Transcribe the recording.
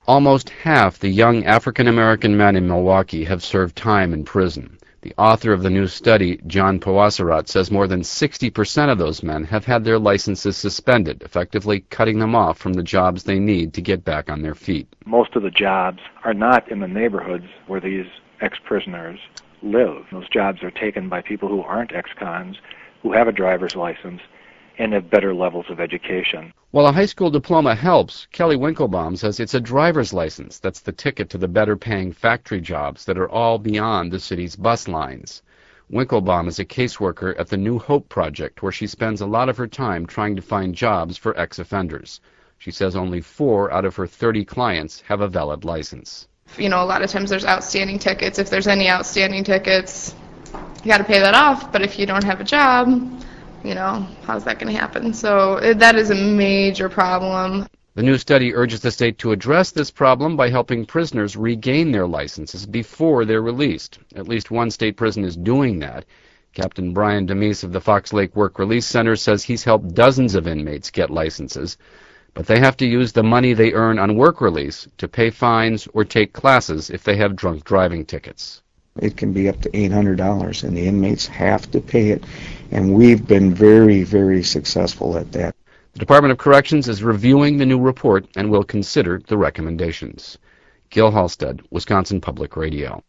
Almost half the young African-American men in Milwaukee have served time in prison. The author of the new study, John Pawasarat, says more than 60% of those men have had their licenses suspended, effectively cutting them off from the jobs they need to get back on their feet. Most of the jobs are not in the neighborhoods where these ex-prisoners live. Those jobs are taken by people who aren't ex-cons, who have a driver's license, and have better levels of education. While a high school diploma helps, Kelly Winklebaum says it's a driver's license that's the ticket to the better-paying factory jobs that are all beyond the city's bus lines. Winklebaum is a caseworker at the New Hope Project, where she spends a lot of her time trying to find jobs for ex-offenders. She says only 4 out of her 30 clients have a valid license. You know, a lot of times there's outstanding tickets. If there's any outstanding tickets, you got to pay that off. But if you don't have a job, you know, how's that going to happen? So that is a major problem. The new study urges the state to address this problem by helping prisoners regain their licenses before they're released. At least one state prison is doing that. Captain Brian Demise of the Fox Lake Work Release Center says he's helped dozens of inmates get licenses, but they have to use the money they earn on work release to pay fines or take classes if they have drunk driving tickets. It can be up to $800, and the inmates have to pay it, and we've been very, very successful at that. The Department of Corrections is reviewing the new report and will consider the recommendations. Gil Halstead, Wisconsin Public Radio.